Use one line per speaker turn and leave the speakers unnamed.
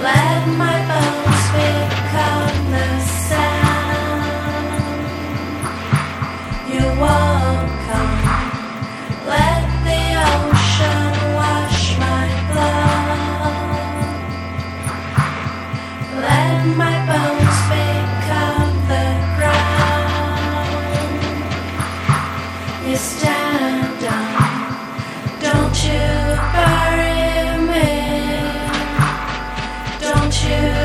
Let my bones become the sound. You won't come. Let the ocean wash my blood. Let my bones become the ground. You stand on. Don't you bury me. Don't you